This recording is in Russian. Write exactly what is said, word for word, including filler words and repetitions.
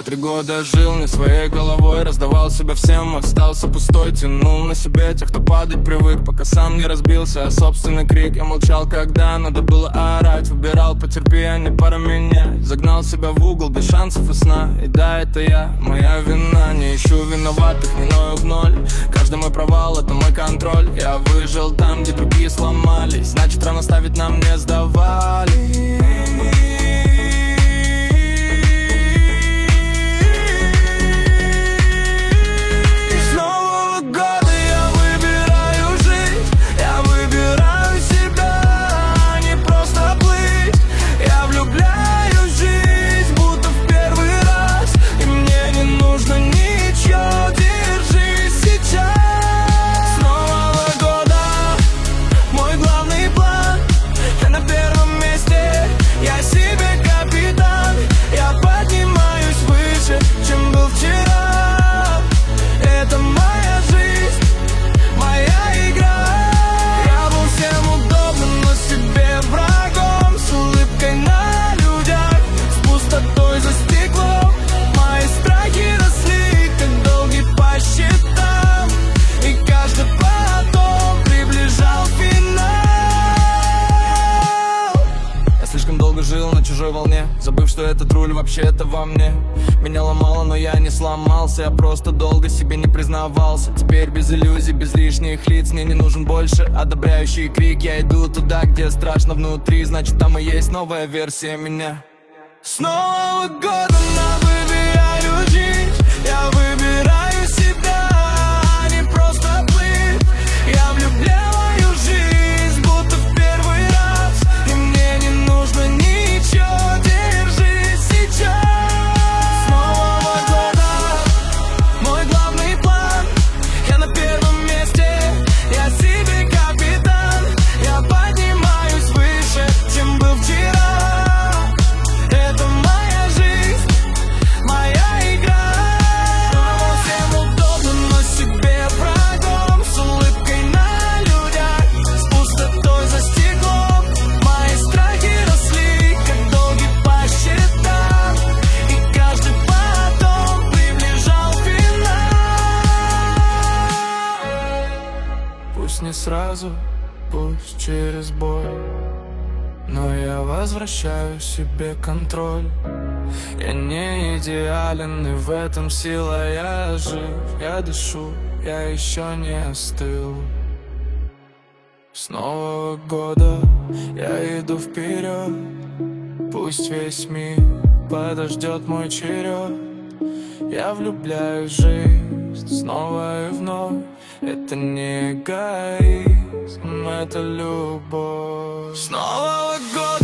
Я три года жил не своей головой, раздавал себя всем, остался пустой. Тянул на себе тех, кто падать привык, пока сам не разбился о собственный крик. Я молчал, когда надо было орать, выбирал потерпи, а не пора менять. Загнал себя в угол без шансов и сна. И да, это я, моя вина. Не ищу виноватых, не ною в ноль. Каждый мой провал — это мой контроль. Я выжил там, где другие сломались, значит рано ставить нам не сдавали. Жил на чужой волне, забыв, что этот руль вообще-то во мне. Меня ломало, но я не сломался, я просто долго себе не признавался. Теперь без иллюзий, без лишних лиц, мне не нужен больше одобряющий крик. Я иду туда, где страшно внутри, значит там и есть новая версия меня. С Нового года на выбираю жить, я выбираю себя, а не просто плыть. Я влюбляю жизнь, будто в первый раз, и мне не нужно ничего, держи сейчас. С Нового года мой главный план, я на первом месте, я себе капитан. Я поднимаюсь выше, чем был вчера. Это моя жизнь, моя игра. Всем удобно, но себе врагом, с улыбкой на людях, с пустотой за стеклом. Мои страхи росли, как долги по счетам, и каждый потом приближал финал. Пусть не сразу, пусть через боль, но я возвращаю себе контроль. Я не идеален, и в этом сила. Я жив, я дышу, я еще не остыл. С Нового года я иду вперед, пусть весь мир подождет мой черед. Я влюбляюсь в жизнь снова и вновь. Это не эгоизм, это любовь. С Нового года